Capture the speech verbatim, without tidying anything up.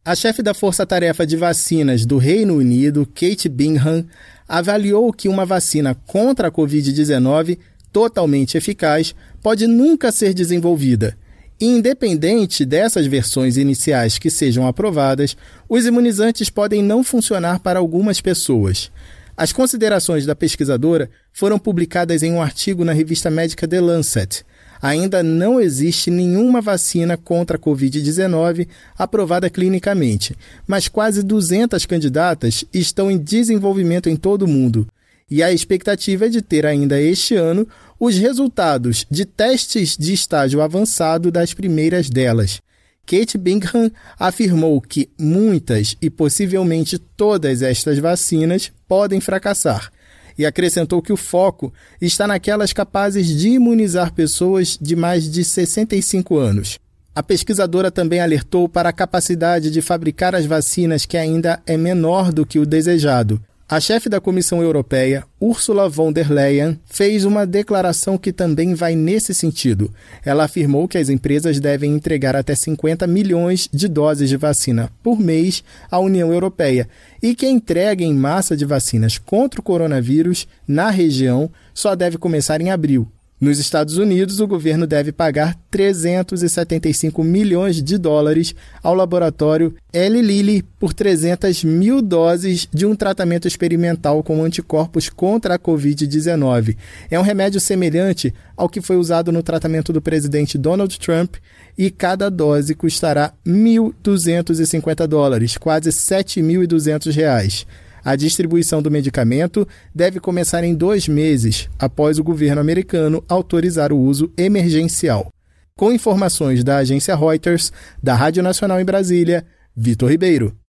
A chefe da Força-Tarefa de Vacinas do Reino Unido, Kate Bingham, avaliou que uma vacina contra a covid dezenove totalmente eficaz pode nunca ser desenvolvida. Independente dessas versões iniciais que sejam aprovadas, os imunizantes podem não funcionar para algumas pessoas. As considerações da pesquisadora foram publicadas em um artigo na revista médica The Lancet. Ainda não existe nenhuma vacina contra a covid dezenove aprovada clinicamente, mas quase duzentas candidatas estão em desenvolvimento em todo o mundo. E a expectativa é de ter ainda este ano os resultados de testes de estágio avançado das primeiras delas. Kate Bingham afirmou que muitas e possivelmente todas estas vacinas podem fracassar e acrescentou que o foco está naquelas capazes de imunizar pessoas de mais de sessenta e cinco anos. A pesquisadora também alertou para a capacidade de fabricar as vacinas que ainda é menor do que o desejado. A chefe da Comissão Europeia, Ursula von der Leyen, fez uma declaração que também vai nesse sentido. Ela afirmou que as empresas devem entregar até cinquenta milhões de doses de vacina por mês à União Europeia e que a entrega em massa de vacinas contra o coronavírus na região só deve começar em abril. Nos Estados Unidos, o governo deve pagar trezentos e setenta e cinco milhões de dólares ao laboratório Eli Lilly por trezentas mil doses de um tratamento experimental com anticorpos contra a covid dezenove. É um remédio semelhante ao que foi usado no tratamento do presidente Donald Trump e cada dose custará mil duzentos e cinquenta dólares, quase sete mil e duzentos reais. A distribuição do medicamento deve começar em dois meses, após o governo americano autorizar o uso emergencial. Com informações da agência Reuters, da Rádio Nacional em Brasília, Vitor Ribeiro.